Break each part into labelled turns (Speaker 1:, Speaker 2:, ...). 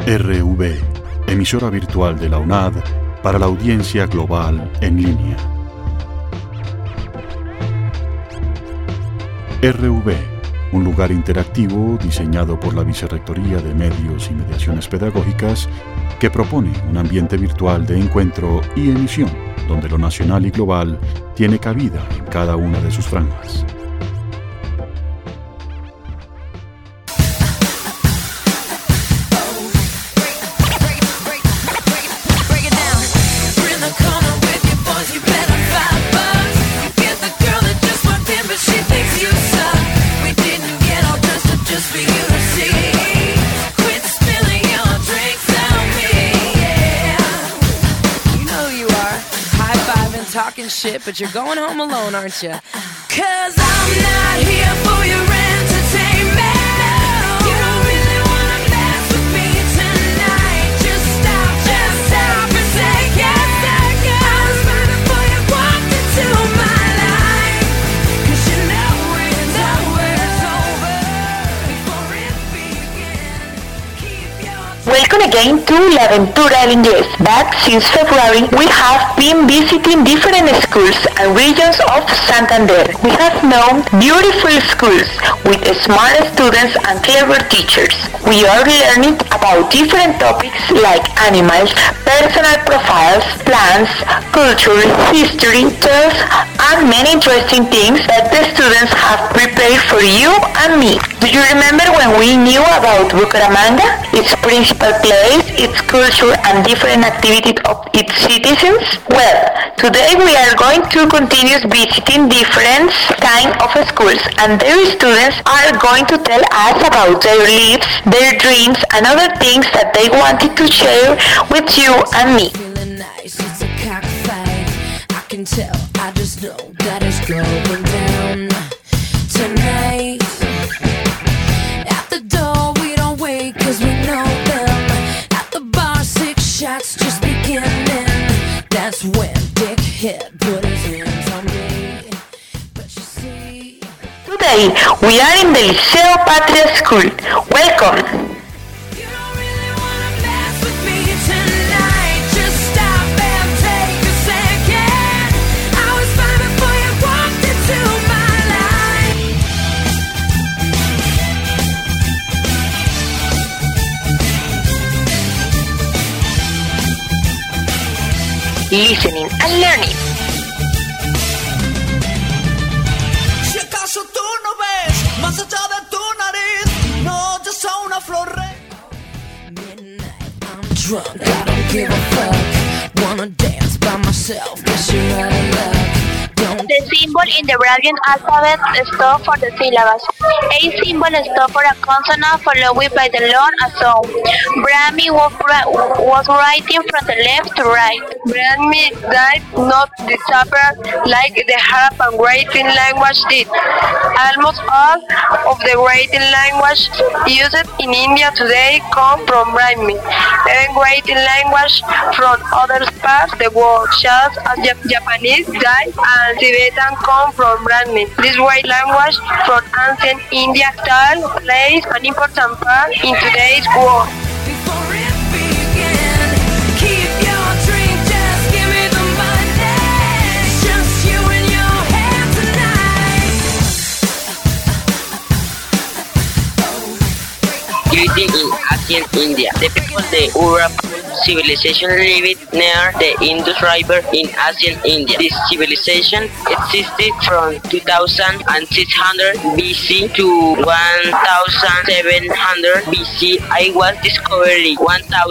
Speaker 1: RV, emisora virtual de la UNAD para la audiencia global en línea. RV, un lugar interactivo diseñado por la Vicerrectoría de Medios y Mediaciones Pedagógicas que propone un ambiente virtual de encuentro y emisión donde lo nacional y global tiene cabida en cada una de sus franjas.
Speaker 2: Talking shit, but you're going home alone, aren't you? 'Cause I'm not here for your entertainment. No. You don't really wanna mess with me tonight. Just stop and say yes, I was running for you, walked into my life. 'Cause you know it's over before it begins. Keep your
Speaker 3: Welcome again to La Aventura del Inglés. Back since February, we have been visiting different schools and regions of Santander. We have known beautiful schools with smart students and clever teachers. We are learning about different topics like animals, personal profiles, plants, culture, history, tales, and many interesting things that the students have prepared for you and me. Do you remember when we knew about Bucaramanga, its principal place, its culture, and different activities of its citizens? Well, today we are going to continue visiting different kinds of schools, and their students are going to tell us about their lives, their dreams, and other things that they wanted to share with you and me.
Speaker 2: feeling nice, it's a cockfight. I can tell, I just know that it's going down tonight. At the door we don't wait 'cause we know them. At the bar 6 shots just beginning. That's when Dick hit put his hands on me. But you see,
Speaker 3: Today we are in the Liceo Patria School. Welcome!
Speaker 2: you don't really wanna mess with me tonight. Just stop and take a second. I was fine before you walked into my life.
Speaker 3: Listening and learning.
Speaker 4: Si acaso tú no ves más allá de tu nariz, no oyes a una flor
Speaker 2: Midnight, I'm drunk, I don't give a fuck. Wanna dance by myself, guess you're out of luck. Don't
Speaker 5: The symbol in the Arabian alphabet stands for the syllables. A symbol stands for a consonant followed by the long sound. Brahmi was writing from the left to right. Brahmi did not disappear like the Harappan writing language did. Almost all of the writing language used in India today come from Brahmi. Even writing language from other parts of the world, such as Japanese, Thai, and Tibetan come from Brahmi. This white language from ancient India still plays an important part in today's world.
Speaker 2: before it began. Keep your drink, just give me the money. Just you and your head tonight.
Speaker 6: Greeting in ancient India. The people of the Harappan civilization lived near the Indus River in ancient India. This civilization existed from 2600 BC to 1700 BC. I was discovered in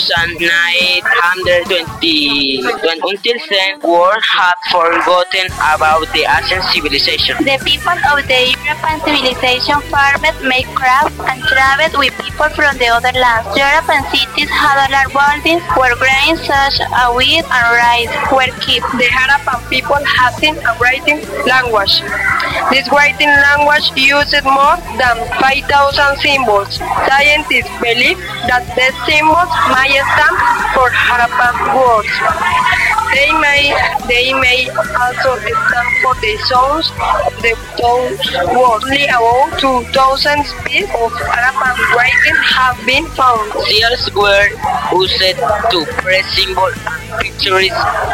Speaker 6: 1920. Until then, world had forgotten about the ancient civilization.
Speaker 5: The people of the European civilization farmed, made crafts, and traveled with people from the other lands. European cities had large buildings where grains such as wheat and rice were kept. The Harappan people had a writing language.
Speaker 7: This writing language uses more than 5,000 symbols. Scientists believe that these symbols might stand for Harappan words. They may also stand for the sounds of those words. Only about 2,000 pieces of Harappan writing have been found.
Speaker 6: Seals were used to press symbols and pictures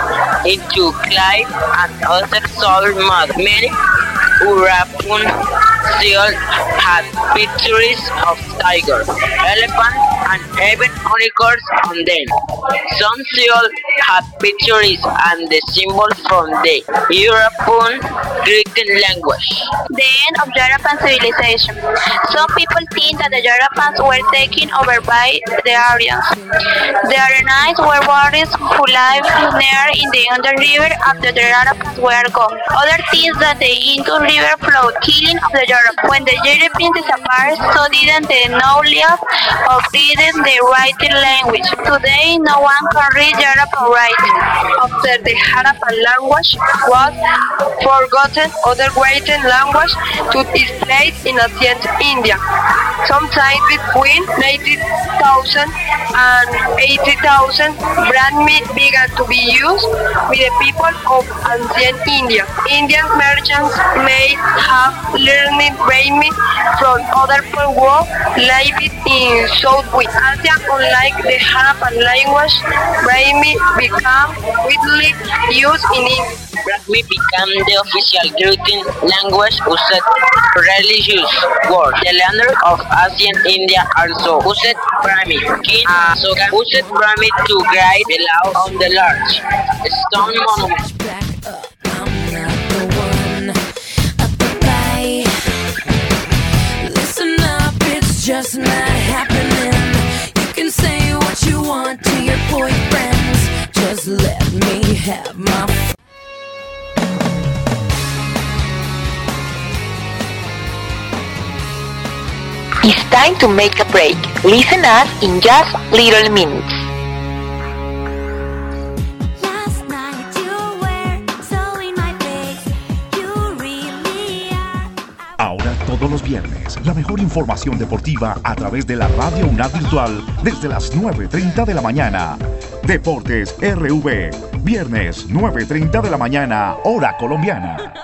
Speaker 6: into clay and other solid mud. Many Harappan seals had pictures of tigers, elephants, and even unicorns on them. Some seals had pictures and the symbols from the European Greek language.
Speaker 5: The end of Harappan civilization. Some people think that the Harappans were taken over by the Aryans. The Aryanites were warriors who lived near in the Indus River after the Harappans were gone. Others think that the Indus River flowed, killing of the Harappans. When the Europeans disappeared, so didn't the knowledge of reading the writing language. Today, no one can read Harappan writing.
Speaker 7: After the Harappan language was forgotten, other writing language took its place in ancient India. Sometime between 90,000 and 80,000, Brahmi began to be used with the people of ancient India. Indian merchants may have learned Brahmi from other people living in Southwest Asia. Unlike the Harappan language, Brahmi became widely used in India.
Speaker 6: Brahmi became the official written language used for religious works. The leaders of ancient India also used Brahmi. King Ashoka used Brahmi to write the law on the large stone monument.
Speaker 2: Back up, I'm not the one up the bay. Listen up, it's just not happening. You can say what you want to your boyfriends. Just let me have my
Speaker 3: It's time to make a break. Listen us in just little minutes.
Speaker 8: Last night you were so in my face. You really are.
Speaker 9: Ahora todos los viernes, la mejor información deportiva a través de la Radio UNAD Virtual desde las 9:30 de la mañana. Deportes RV, viernes 9:30 de la mañana, hora colombiana.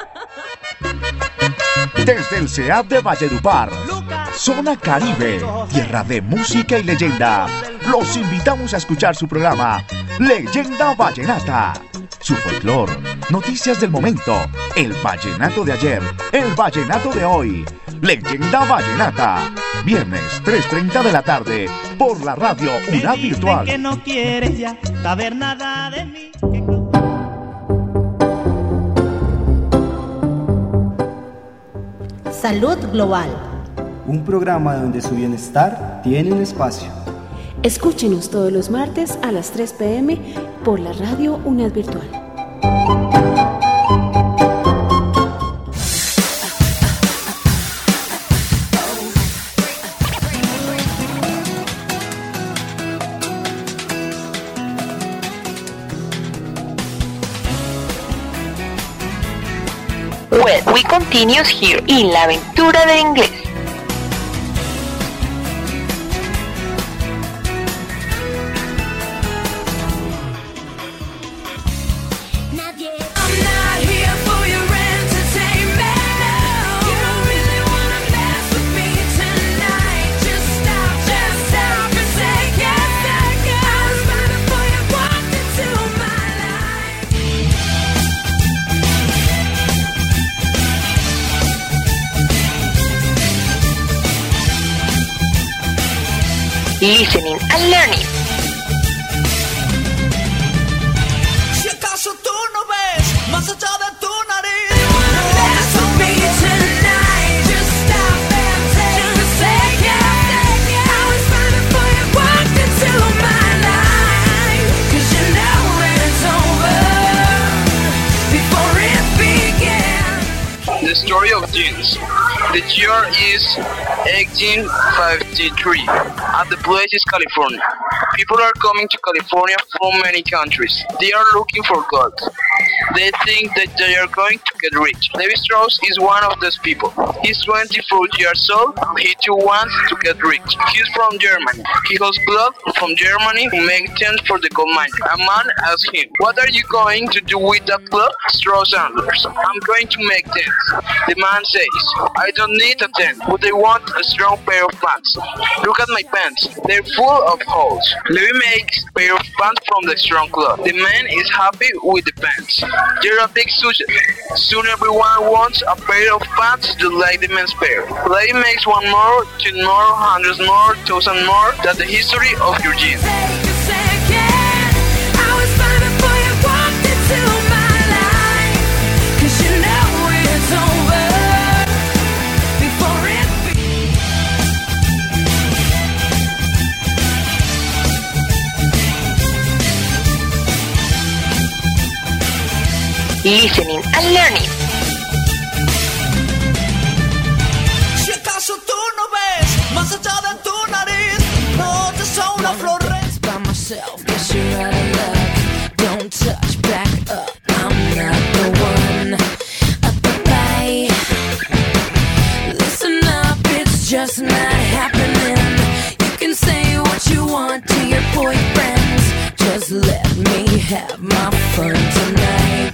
Speaker 9: Desde el CEAP de Valledupar, Zona Caribe, tierra de música y leyenda, los invitamos a escuchar su programa Leyenda Vallenata. Su folclor, noticias del momento, el vallenato de ayer, el vallenato de hoy. Leyenda Vallenata, viernes 3:30 de la tarde, por la Radio UNAD Virtual.
Speaker 10: Que no quieres ya saber nada de mí.
Speaker 11: Salud Global.
Speaker 12: Un programa donde su bienestar tiene un espacio.
Speaker 11: Escúchenos todos los martes a las 3 p.m. por la Radio UNAD Virtual.
Speaker 3: Well, we continue here in La Aventura del Inglés. Listening and learning.
Speaker 4: Si acaso tú no ves más allá de tu nariz,
Speaker 13: The story of jeans. The year is 1853, and the place is California. People are coming to California from many countries. They are looking for gold. They think that they are going to get rich. Levi Strauss is one of those people. He's 24 years old and he too wants to get rich. He's from Germany. He has blood from Germany who make tents for the gold mine. A man asks him, "What are you going to do with that blood?" Strauss answers, "I'm going to make tents." The man says, "I don't need a tent, but I want a strong pair of pants. Look at my pants. They're full of holes." Levi makes a pair of pants from the strong cloth. The man is happy with the pants. They're a big success. Soon everyone wants a pair of pants just like the man's pair. Levi makes one more, 10 more, hundreds more, 1,000 more. That's the history of your jeans.
Speaker 3: Listening and learning.
Speaker 4: Si acaso tú no ves más allá de tu nariz, no te son una flor.
Speaker 2: By myself, guess you're out of luck. Don't touch, back up. I'm not the one. Bye. Listen up, it's just not happening. You can say what you want to your boyfriends. Just let me have my fun tonight.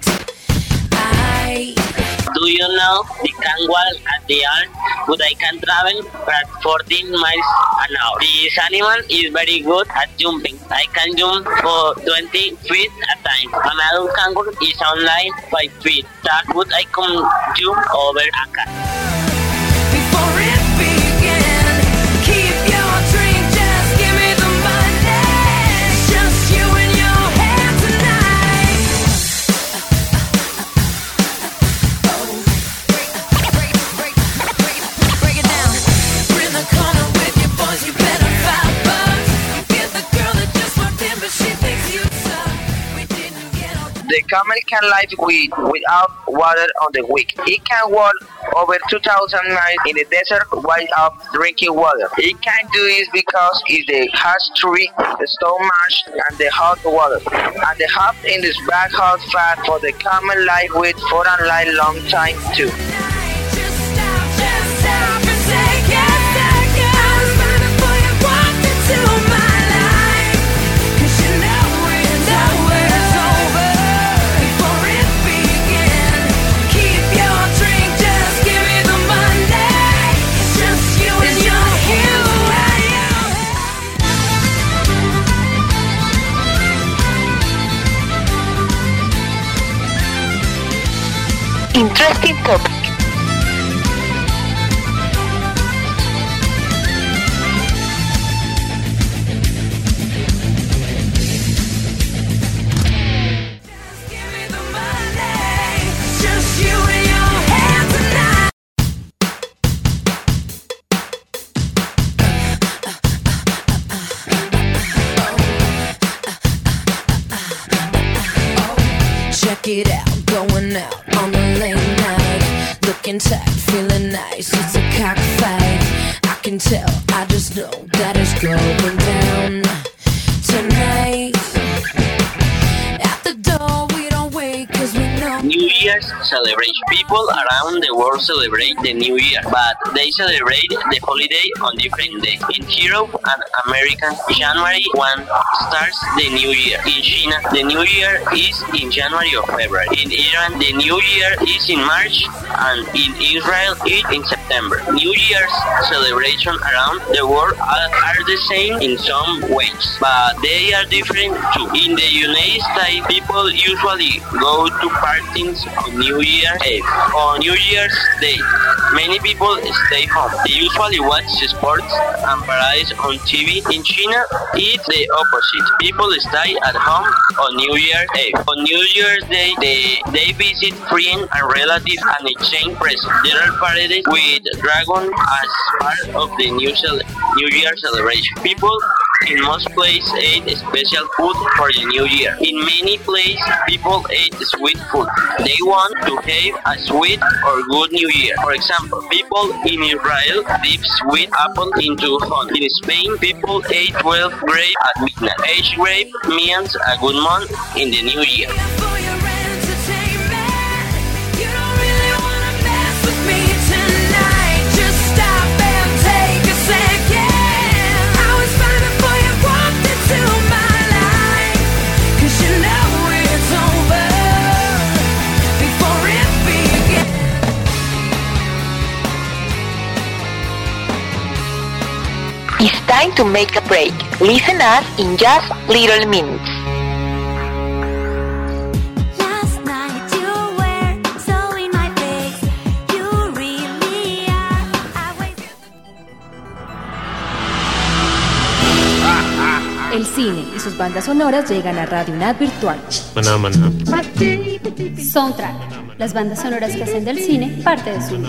Speaker 6: Do you know I can walk at the arm, but I can travel at 14 miles an hour. This animal is very good at jumping. I can jump for 20 feet at a time. An adult kangaroo is only 5 feet. That would I can jump over a cat.
Speaker 2: Before it began, keep your drink, just give me the money. It's just you and your head tonight. Break it down. We're in the corner with your boys, you better fight bugs. You get the girl that just walked in, but she thinks you suck. We didn't get on.
Speaker 6: The camel can live without water on the week. It can walk over 2,000 miles in the desert without drinking water. It can do this because it has tree, the stone marsh, and the hot water. And the hot in this back hot fat for the camel life with for a long time too.
Speaker 3: Interesting topic.
Speaker 2: Check it out, going out on a late night, looking tight, feeling nice. It's a cockfight. I can tell, I just know that it's going down tonight. At the door, we don't wait 'cause we know.
Speaker 6: New Year's celebration. People around the world celebrate the New Year, but they celebrate the holiday on different days. In Europe and America, January 1 starts the New Year. In China, the New Year is in January or February. In Iran, the New Year is in March, and in Israel, it's in September. New Year's celebration around the world are the same in some ways, but they are different too. In the United States, people usually go to parties on New Year's Eve. On New Year's Day, many people stay home. They usually watch sports and parades on TV. In China, it's the opposite. People stay at home on New Year's Eve. On New Year's Day, they visit friends and relatives and exchange presents. There are parades with dragons as part of the New Year celebration. People In most places, ate special food for the new year. In many places, people ate sweet food. They want to have a sweet or good new year. For example, people in Israel dip sweet apple into honey. In Spain, people ate 12 grapes at midnight. Each grape means a good month in the new year.
Speaker 3: It's time to make a break. Listen us in just little minutes.
Speaker 8: Last night you were so in my face. You really are.
Speaker 11: El cine y sus bandas sonoras llegan a Radio UNAD Virtual.
Speaker 14: Maná, maná.
Speaker 11: Soundtrack. Las bandas sonoras que hacen del cine parte de su vida.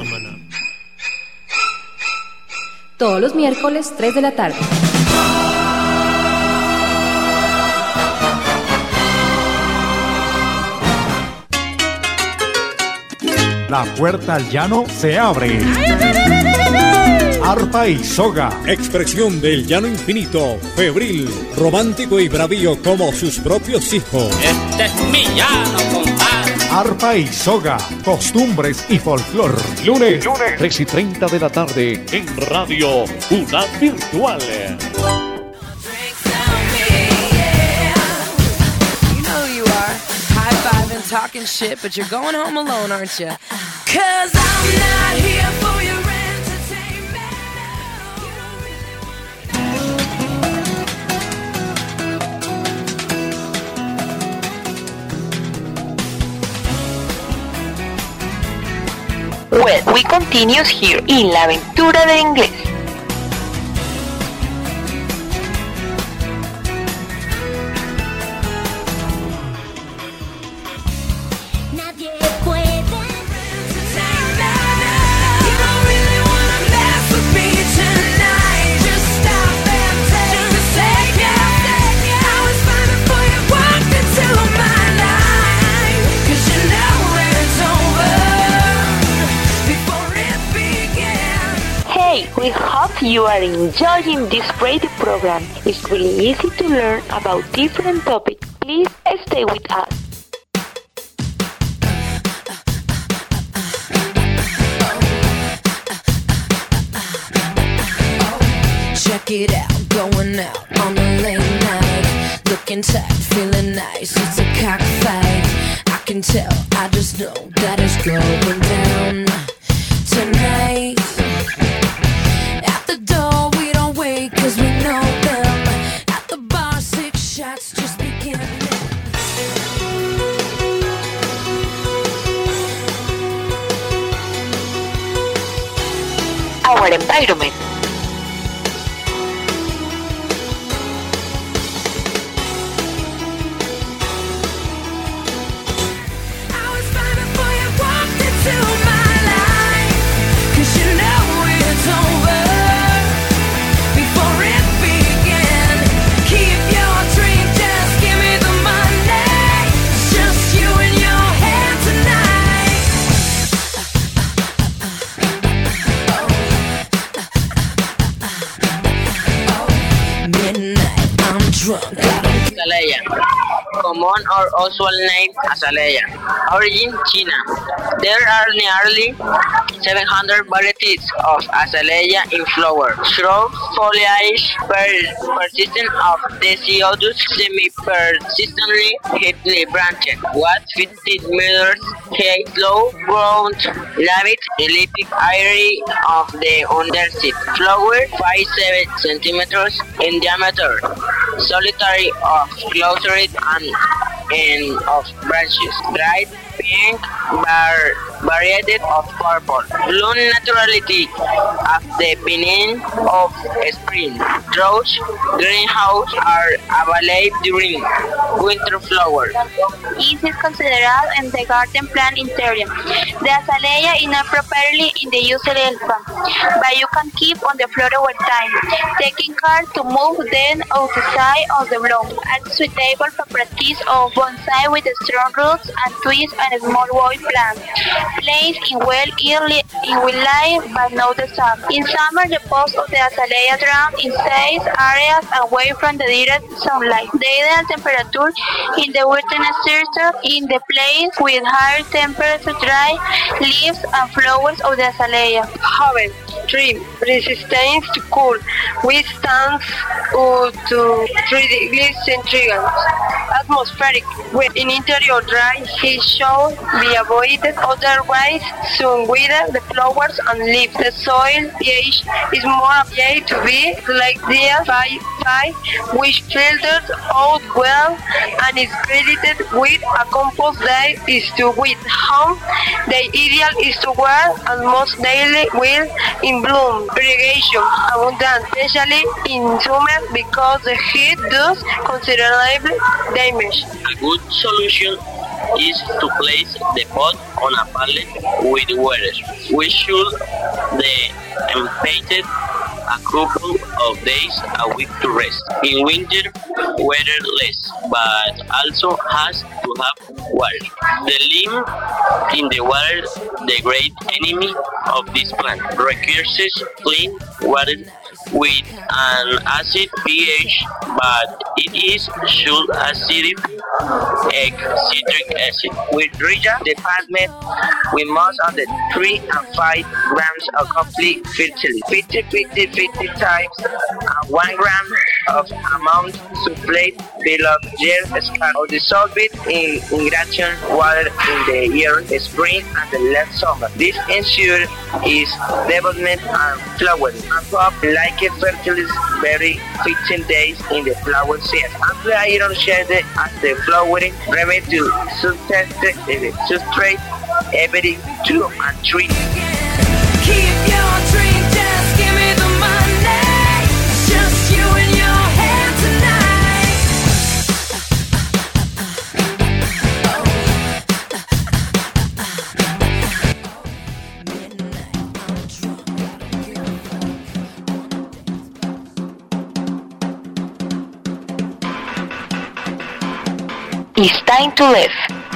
Speaker 11: Todos los miércoles, 3 de la tarde.
Speaker 15: La puerta al llano se abre. Arpa y soga.
Speaker 16: Expresión del llano infinito, febril, romántico y bravío como sus propios hijos.
Speaker 17: Este es mi llano, compadre.
Speaker 15: Arpa y soga, costumbres y folclor.
Speaker 16: Lunes 3:30 de la tarde en Radio UNAD Virtual.
Speaker 2: You know who you are, high-fiving, talking shit, but you're going home alone, aren't you? 'Cause I'm not here for your entertainment.
Speaker 3: Well, we continue here in La Aventura del Inglés.
Speaker 8: Nadie puede.
Speaker 3: Hey, we hope you are enjoying this radio program. It's really easy to learn about different topics. Please stay with us.
Speaker 2: Check it out, going out on a late night, looking tight, feeling nice, it's a cockfight. I can tell, I just know that it's going down tonight. At the door we don't wait 'cause we know them. At the bar 6 shots just begin.
Speaker 3: Our environment.
Speaker 6: Azalea, common or usual name Azalea. Origin China. There are nearly 700 varieties of Azalea in flower. Shrub foliage persistent of deciduous, semi-persistently heavily branched. What 50 meters high, slow grown, rabbit, elliptic area of the underseed. Flower 5-7 centimeters in diameter. Solitary of clustered and of branches. Bright pink, variety of purple. Blue naturality of the beginning of spring. Drought greenhouse are available during winter flower.
Speaker 5: It is considered in the garden plant interior. The azalea is not properly in the usual alpha, but you can keep on the floor over time, taking care to move them outside of the bloom. Are suitable for practice of bonsai with strong roots and twigs and small white plants. Placed in will light but no the sun. In summer, the posts of the azalea drown in shade areas away from the direct sunlight. The ideal temperature in the wilderness circle in the place with higher temperature dry leaves and flowers of the azalea.
Speaker 7: Haven, tree, resistance to cool, withstands to 3 degrees centigrade. Atmospheric, when in interior dry, heat should be avoided, otherwise soon wither the flowers and leaves. The soil pH is more apt to be like the 5, which filters out well and is credited with a compost that is to with home. The ideal is to wear and most daily will in bloom. Irrigation abundant, especially in summer because the heat does considerable damage.
Speaker 6: A good solution is to place the pot on a pallet with water. We should empty a couple of days a week to rest. In winter, weather less, but also has to have water. The lean in the water, the great enemy of this plant, requires clean water with an acid pH, but it is should acidic citric acid. With Rija department, we must add 3 and 5 grams of complete fertility, 50 times 1 gram of amount supplied below gel scan or dissolve it in ingration water in the early spring and the late summer. This ensures its development and flowering. And up like a fertilizer very 15 days in the flower season. Apply iron shade at the flowering remedy to substrate every 2 and 3.
Speaker 2: Keep your drink, just give me the money. Just you and your hand tonight.
Speaker 3: It's time to live.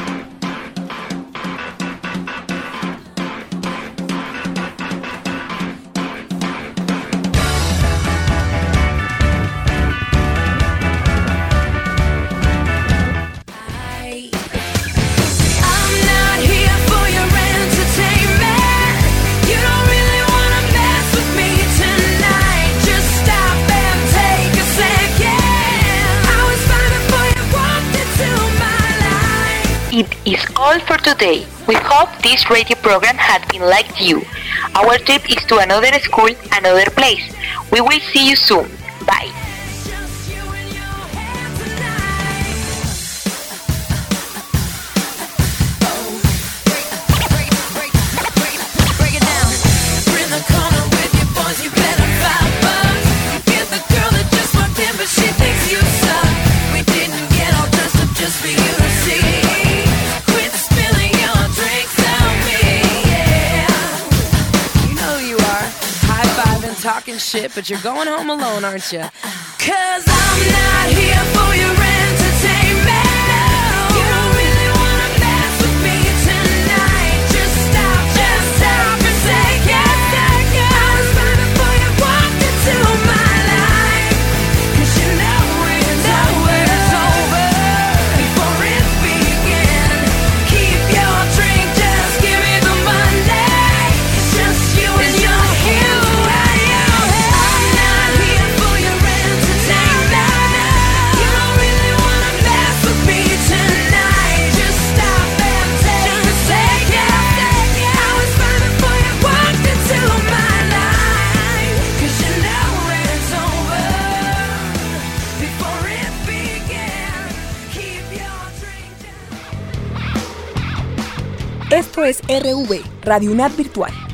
Speaker 3: It is all for today. We hope this radio program had been like you. Our trip is to another school, another place. We will see you soon. Bye.
Speaker 2: Talking shit, but you're going home alone, aren't you? 'Cause I'm not here for your entertainment. No, you don't really wanna mess with me tonight. Just stop and say yes. I was fine before you walked into my life. 'Cause you know it's over before it began. Keep your drink, just give me the money. It's just you and your heel.
Speaker 14: Esto es RV, Radio UNAD Virtual.